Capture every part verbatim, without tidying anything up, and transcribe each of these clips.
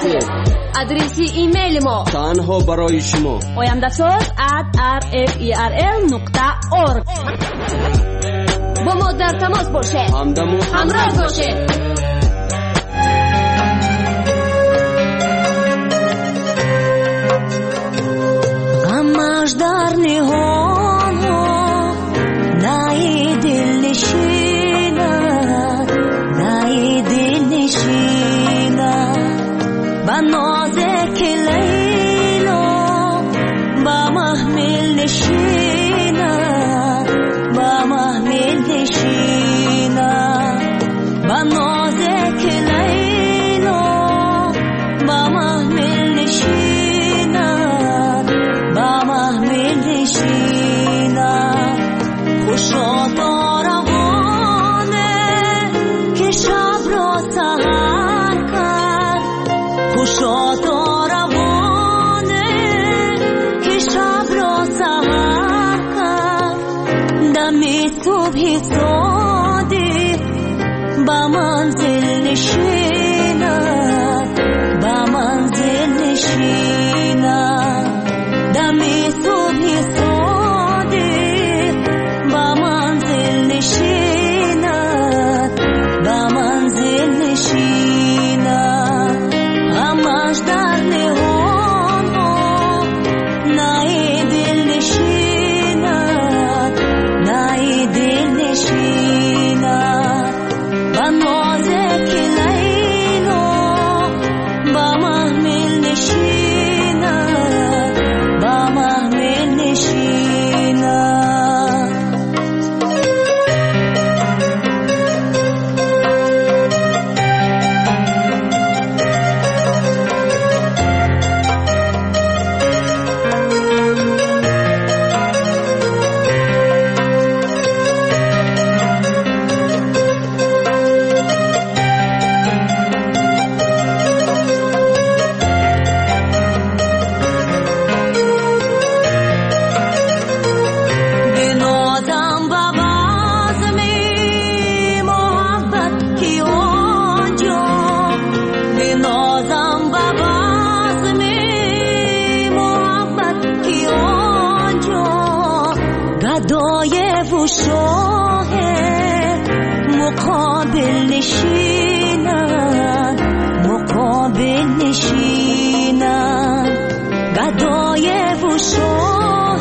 هستید؟ آدرس ایمیل ما تنها برای شما oyamdasoz at r f e r l نقطه org. با ما در تماس باشه، همدم و همراه باشه. غمش در نهان ها نای دل نشیند، نای دل نشیند با نازک لیلا، با محمل نشیند، با محمل نشیند با نازک لیلا، با محمل نشیند، با محمل نشیند. خوشا داروانه که شب را سحر کرد، خوشا داروانه که شب را سحر کرد. دم صبح صادق با منزل نشیند، با منزل نشیند. دم صبح صادق با منزل نشیند، با منزل نشیند. همش در نهان ها نای دل نشیند، نای دل نشیند با نازک لیلا، با محمل نشیند، با محمل نشیند. بنازم با بزم محبت کی آنجا، بنازم با بزم محبت کی آنجا. گدای و شاه مقابل نشینند، مقابل نشینند. گدای و شاه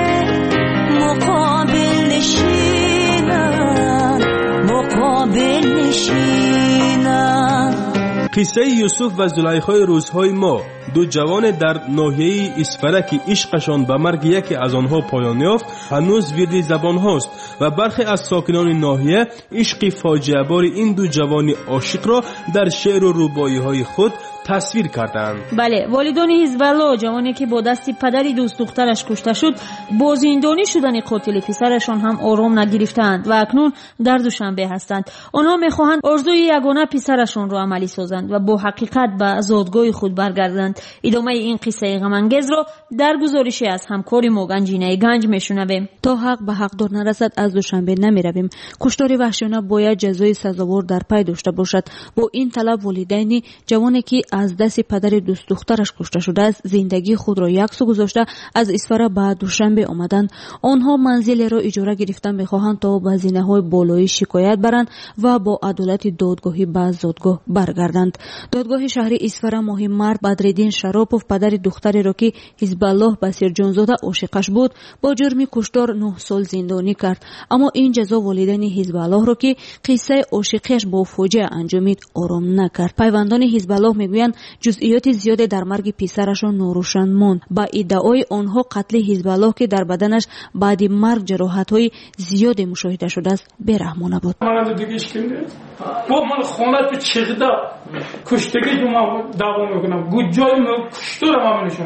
مقابل نشینند، مقابل نشینند. قصه یوسف و زلیخای روزهای ما، دو جوان در ناحیه اسفره که عشقشان به مرگ یکی از آنها پایان یافت هنوز ورد زبان هاست و برخی از ساکنان ناحیه عشق فاجعه بار این دو جوان عاشق را در شعر و رباعی های خود تصویر کردند. بله، والدان حزب الله جوانی که با دست پدری دوست دخترش کشته شد با زندانی شدن قاتل پسرشان هم آرام نگرفتند و اکنون در دوشنبه هستند. آنها میخواهند آرزوی یگانه پسرشان را عملی سازند و با حقیقت به زادگاه خود برگردند. ادامه این قصه غم انگیز را در گزارشی از همکار ما گنجینه گنج میشنویم. تا حق به حقدار نرسد از دوشنبه نمیرویم. کشتار وحشیانه باید جزای سزاوار در پی داشته باشد. با این طلب والدین جوانی که از دست پدر دوست دخترش کشته شده است زندگی خود را یک سو گذاشته از اسفره به دوشنبه آمدند. آنها منزل را اجاره گرفتن میخواهند تا به زینه‌های بالایی شکایت برند و با عدالت دادگاهی به زادگاه برگردند. دادگاه شهری اسفره ماهی مرد بدرالدین شراپوف پدر دختری را که حزب الله بصیر جانزاده عاشقش بود با جرم کشتار نه سال زندانی کرد. اما این جزا والدین حزب الله را که قصه عاشقیش با فوجه انجامید آرام نکرد. پیوندان حزب الله میگویند جزئیات زیاد در مرگ پسرشان ناروشن ماند. با ادعای آنها قتل حزب الله که در بدنش بعد مرگ جراحت‌های زیاد مشاهده شده است بی‌رحمانه بود. من دیگه اشکنده با من خونت چغدا کشتگی که ما دوام میکنم گوجای ما کشتور ما نشونده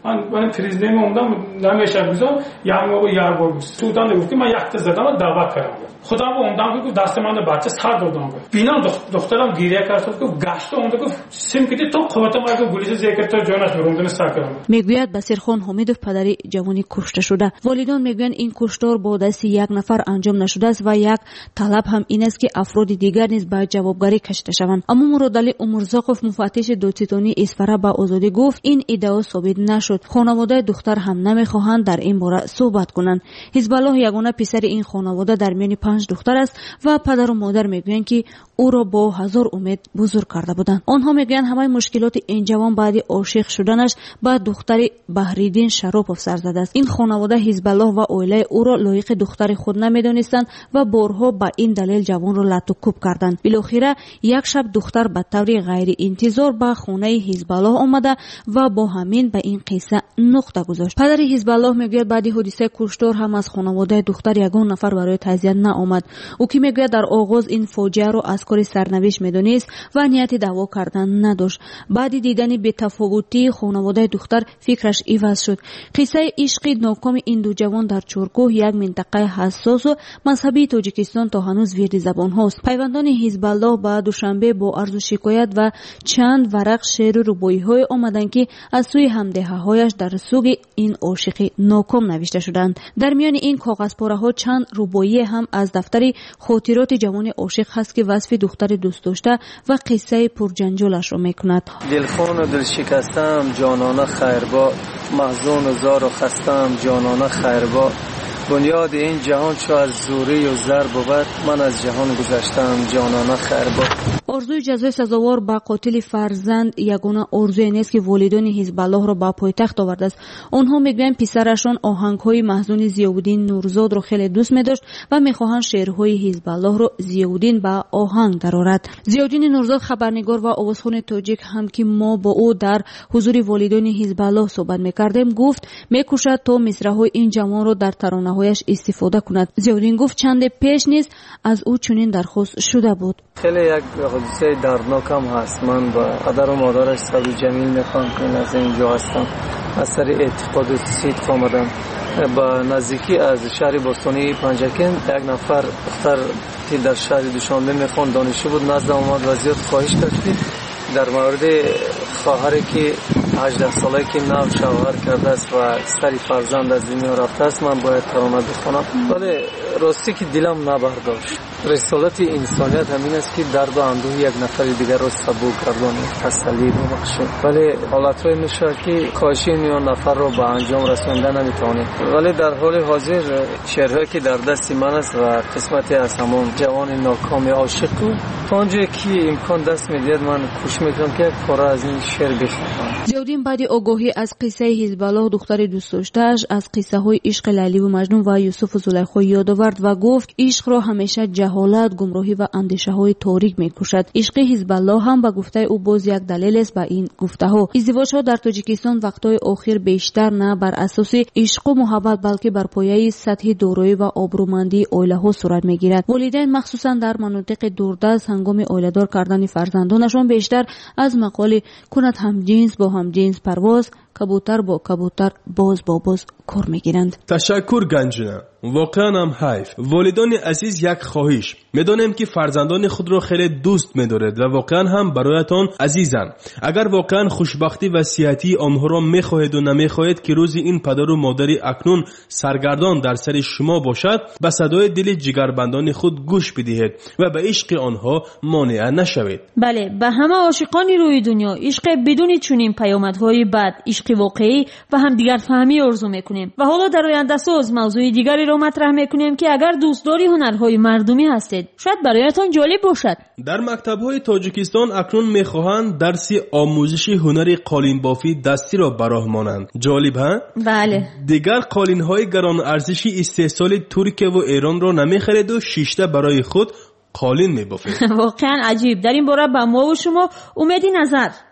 من من پریزنه موندم نمیشه گذار یا موقع یار بود سودان گفت که من یک تا زدم دعوت کردم خدا موندم گفت دست من بچه سر دادم ببینم دخترم گریه کرد گفت گشت اون گفت سیم کردی تو خودت ما گفت گلیس ذکر تو جونش بروندن ساکرم. میگوید بصیرخان حمیدوف پدری جوانی کشته شده. والدان میگویند این کشتار با دست یک نفر انجام نشده است و یک طلب هم این است که افراد دیگر نیز به جوابگری کشیده شوند. اما مرادعلی عمرزاقوف مفتش دادستانی اسفره به آزادی گفت این ادعا ثابت نشد. خانواده دختر هم نمیخواهند در این باره صحبت کنند. حزب الله یگانه پسر این خانواده در میان پنج دختر است و پدر و مادر میگویند که او را با هزار امید بزرگ کرده بودند. آنها میگویند همه مشکلات این جوان بعد عاشق شدنش با دختر بهریدین شراپوف سر زده است. این خانواده حزب الله و عائله او را لایق دختر خود نمیدانستند و بارها به این دلیل جوان را لط و کوب کردند. بالاخره یک شب دختر به طور غیر انتظار به خانه حزب الله آمده و با همین به این قصه نقطه گذاشت. پدر حزب الله میگوید بعد حادثه کشتار هم از خانواده دختر یگان نفر برای تعزیت نآمد. او که میگوید در آغاز این فاجعه را از کار سرنوشت میدانست و نیت دعوا کردن نداشت. بعد دیدن بی‌تفاوتی خانواده دختر فکرش عوض شد. قصه عشق ناکام این دو جوان در چورکوه یک منطقه حساس و مذهبی تاجیکستان تا هنوز ویرد زبان هاست. پیوندان حزب الله با دوشنبه با عرض و شکایت و چند ورق شعر و ربایی های آمدند که از سوی همدهه هایش در سوگ این عاشق ناکام نوشته شدند. در میان این کاغذ پاره ها چند ربایی هم از دفتر خاطرات جوان عاشق هست که وصف دختر دوست داشته و قصه پرجنجالش را میکند. دلخون و دل شکستم جانانه خیرباد، محزون و زار و خستم جانانه خیرباد. بنیاد این جهان چو از زوری و زر بود، من از جهان گذشتم جانانه خیرباد. آرزوی جزای سزاوار با قاتل فرزند یگانه آرزوی نیست که والدین حزب الله را به پایتخت آورده است. آنها میگویند پسرشان آهنگ‌های محزون ضیاءالدین نورزاد را خیلی دوست می‌داشت و می‌خواهند شعرهای حزب الله را ضیاءالدین به آهنگ درآورد. ضیاءالدین نورزاد خبرنگار و آوازخوان تاجیک هم که ما با او در حضور والدین حزب الله صحبت می‌کردیم گفت می‌کوشد تا مصرع‌های این جوان را در ترانه‌هایش استفاده کند. ضیاءالدین گفت چند پیش نیز از او چنین درخواست شده بود. خیلی یک حادثه دردناک هم هست. من با پدر و مادرش صبر جمیل میخوام که از اینجا هستم. از سر اعتقاد و صدق آمدم. با نزدیکی از شهر باستانی پنجکن یک نفر دختر که در شهر دوشنبه میخوان دانشجو بود نزد آمد و زیاد خواهش کرد در مورد خواهری که هجده ساله که نو شوهر کرده است و سر فرزند از دنیا رفته است من باید ترانه بخوانم. ولی راستی که دلم نبرداشت. رسالت انسانیت همین است که درد و اندوه یک نفر دیگر را سبک گردانی تسلی ببخشیم. ولی حالت‌های میشه که کاهش این نفر را به انجام رسانده نمیتوانیم. ولی در حال حاضر شعرهایی که در دست من است و قسمتی از همان جوان ناکام عاشق تا آنجایی که امکان دست میدهد من کوشش میکنم که یک پاره از این شعر بخوانم. ضیاءالدین بعد آگاهی از قصه حزب الله دختر دوست داشته‌اش از قصه های عشق لیلی و مجنون و یوسف و زلیخا یاد آورد و گفت عشق را همیشه جهالت، گمراهی و اندیشه های تاریک میکشد. عشق حزب الله هم به گفته او باز یک دلیل است به این گفته ها. ازدواج ها در تاجیکستان وقتهای اخیر بیشتر نه بر اساس عشق و محبت بلکه بر پایه سطح دارایی و آبرومندی عائله ها صورت میگیرد. والدین مخصوصا در مناطق دوردست هنگام عائله‌دار کردن فرزندانشان بیشتر از مقال کند هم جنس با هم جنس پرواز کبوتر با کبوتر باز با باز کار میگیرند. تشکر گنجونه. واقعا هم حیف. والدان عزیز یک خواهش. میدانیم که فرزندان خود را خیلی دوست می‌دارید و واقعا هم برایتان عزیزند. اگر واقعا خوشبختی و صحتی آنها را می‌خواهید و نمی‌خواهید که روزی این پدر و مادری اکنون سرگردان در سر شما باشد، به صدای دل جگربندان خود گوش بدهید و به عشق آنها مانع نشوید. بله، به همه عاشقان روی دنیا عشق بدون چنین پیامدهای بد، عشق واقعی و هم دیگر فهمی آرزو می‌کنیم. و حالا در آینده ساز موضوع دیگری را مطرح می‌کنیم که اگر دوستداری هنرهای مردمی هستید شاید برایتان جالب باشد. در مکتب‌های تاجیکستان اکنون می‌خواهند درس آموزش هنر قالین بافی دستی را براهمانند. جالب ها؟ بله. دیگر قالین‌های گران ارزشی استحصال ترکیه و ایران را نمی‌خرید و شیشته برای خود قالین می‌بافید. واقعا عجیب. در این باره با ما و شما امیدی نظر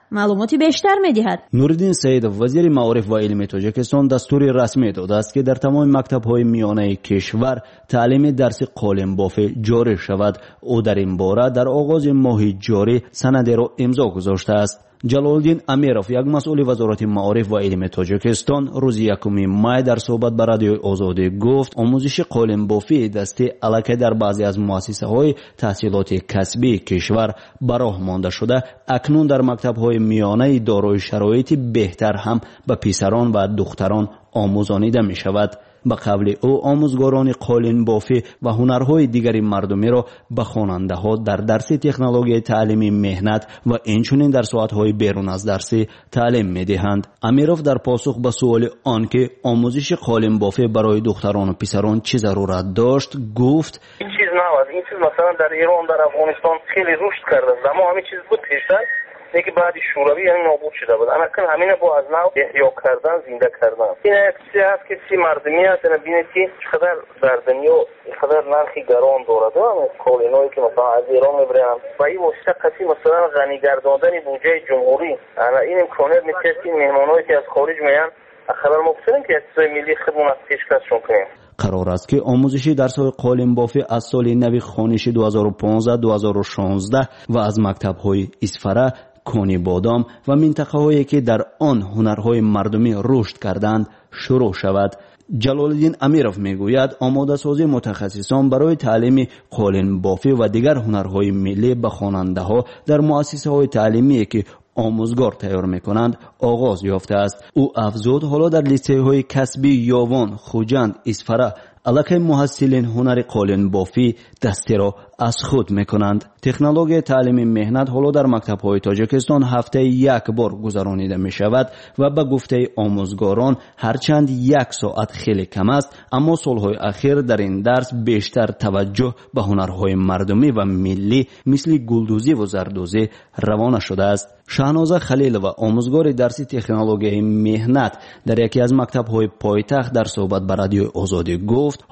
маълумоти бештар медиҳад. нуриддин саидов вазири маориф ва илми тоҷикистон дастури расмӣ додааст ки дар тамоми мактабҳои миёнаи кишвар таълими дарси қолинбофӣ ҷорӣ шавад. ӯ дар ин бора дар оғози моҳи ҷорӣ санадеро имзо гузоштааст. ҷалолиддин амиров, як масъули вазорати маориф ва илми тоҷикистон, рӯзи якуми май дар суҳбат ба радиои озодӣ гуфт, омӯзиши қолинбофии дастӣ аллакай дар баъзе аз муассисаҳои таҳсилоти касбии кишвар ба роҳ монда шуда, акнун дар мактабҳои миёнаи дорои шароити беҳтар ҳам ба писарон ва духтарон омӯзонида мешавад. ба қавли ӯ омӯзгорони қолинбофӣ ва ҳунарҳои дигари мардумиро ба хонандаҳо дар дарси технологияи таълими меҳнат ва инчунин дар соатҳои берун аз дарсӣ таълим медиҳанд. амиров дар посух ба суоли он ки омӯзиши қолинбофӣ барои духтарону писарон чӣ зарурат дошт гуфт: ин чиз навад. ин чиз масалан дар Ирон, дар Афғонистон хеле рушд кардааст. аммо ҳамин чиз буд пештар, یکی بعدی شوروی یعنی نابود شده بود. اما کن همینه با از نو احیا کردن، زنده کردن. این یک چیزی هست که سی مردمی هست، یعنی بینید که چقدر در دنیا چقدر نرخی گران دارد. و کالینایی که مثلا از ایران میبرن و این واسطه قصی مثلا غنی گرداندن بودجه جمهوری. انا این امکانات میشه که مهمانایی که از خارج میان خبر مبتدیم که چیزای ملی خدمت پیشکششون کنیم. قرار است که آموزشی درس‌های قالینبافی از سال نو خوانشی دو هزار و پانزده دو هزار و شانزده و از مکتب‌های اسفره، کونی بادام و منطقه‌هایی که در آن هنرهای مردمی رشد کردند شروع شود. جلالالدین امیرов میگوید آماده سازی متخصصان برای تعلیم قالین بافی و دیگر هنرهای ملی به خواننده‌ها در مؤسسه‌های تعلیمی که آموزگار تیار میکنند آغاز یافته است. او افزود حالا در لیسه‌های کسبی یاوان، خوجند، اسفره علاقه محصلین هنر قالین بافی دستی را از خود میکنند. تکنولوژی تعلیم مهنت حالا در مکتب‌های تاجیکستان هفته یک بار گذرانیده می شود و به گفته آموزگاران هرچند یک ساعت خیلی کم است، اما سالهای اخیر در این درس بیشتر توجه به هنرهای مردمی و ملی مثل گلدوزی و زردوزی روانه شده است. شهنازه خلیل و آموزگار درس تکنولوژی مهنت در یکی از مکتب‌های پایتخت در صحبت با رادیو آزادی گفت: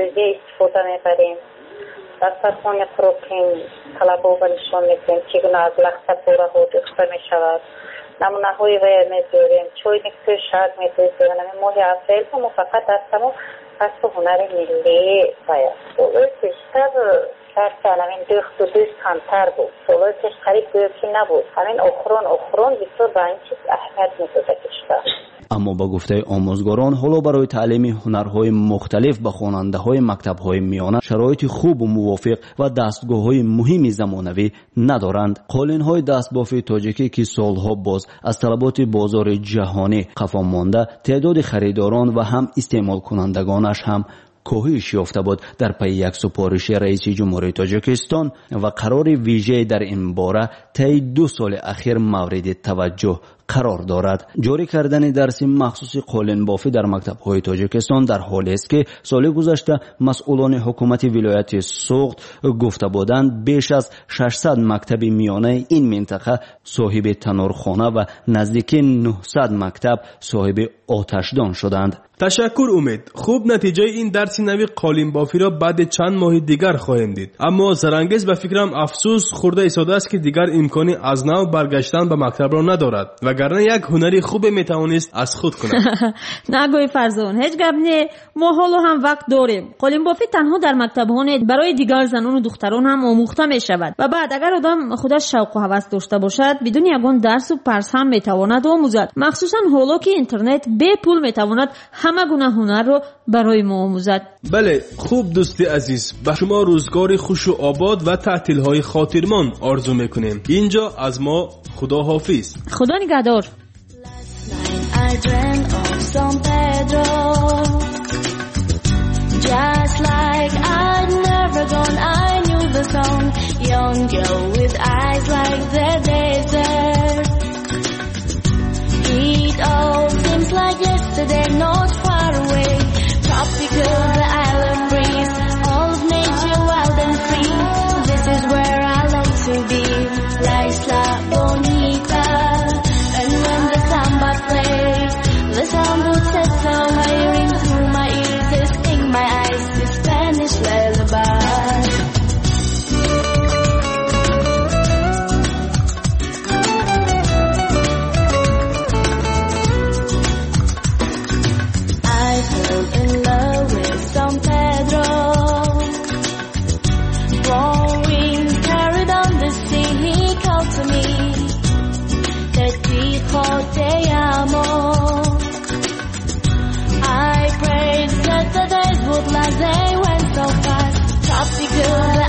در فرمان پروتین طلبها و نشان میدیم چگونه از لخت پوره ها دخته می شود. نمونه های ویر میداریم، چوی نکتوی شرد میداریم. نمی ماه اپریل هم فقط دستمو کسب هنر ملی باید. سالوی پیشتر درس همین دخت و دوست همتر بود. سالوی پیش قریب دوکی نبود. همین اخرون اخرون بسیار به این چیز اهمیت میداده کشتر. اما با گفته آموزگاران حالا برای تعلیم هنرهای مختلف به خواننده‌های مکتب‌های میانه شرایط خوب و موافق و دستگاه‌های مهم زمانوی ندارند. قالین‌های دستبافی تاجیکی که سالها باز از طلبات بازار جهانی قفا مانده، تعداد خریداران و هم استعمال کنندگانش هم کاهش یافته بود. در پی یک سپارش رئیس جمهوری تاجیکستان و قرار ویژه در این باره طی دو سال اخیر مورد توجه قرار دارد. جاری کردن درس مخصوص قالین بافی در مکتب‌های تاجیکستان در حالی است که سال گذشته مسئولان حکومت ولایت سوغد گفته بودند بیش از ششصد مکتب میانه این منطقه صاحب تنورخانه و نزدیک نهصد مکتب صاحب آتشدان شدند. تشکر امید. خوب نتیجه این درس نوی قالین بافی را بعد چند ماه دیگر خواهیم دید. اما زرانگیز به فکرم افسوس خورده ایستاده است که دیگر امکانی از نو برگشتن به مکتب را ندارد وگرنه یک هنری خوب میتوانست از خود کند. نگوی فرزون، هیچ گپ نه، ما حالا هم وقت داریم. قالین بافی تنها در مکتب‌ها برای دیگر زنان و دختران هم آموخته می شود و بعد اگر آدم خودش شوق و هوس داشته باشد بدون یگان درس و پرس هم میتواند آموزد. مخصوصا حالا که اینترنت بے پول میتواند همه گونه هنر رو برای ما آموزد. بله، خوب دوستی عزیز، به شما روزگاری خوش و آباد و تعطیل‌های خاطرمان آرزو میکنیم. اینجا از ما خدا حافظ. خدا نگهدار. I dreamt of San Pedro, just like I'd never gone. I knew the song, young girl with eyes like the desert. It all seems like yesterday, not far away. Tropical, the island breeze, all of nature wild and free. This is where I long to be, La Isla Bonita. And when the samba plays, the sound would set sound ring through my ears, tasting my eyes, the Spanish lullaby. dijo te amo. I prayed that the days would last, they went so fast. Tropical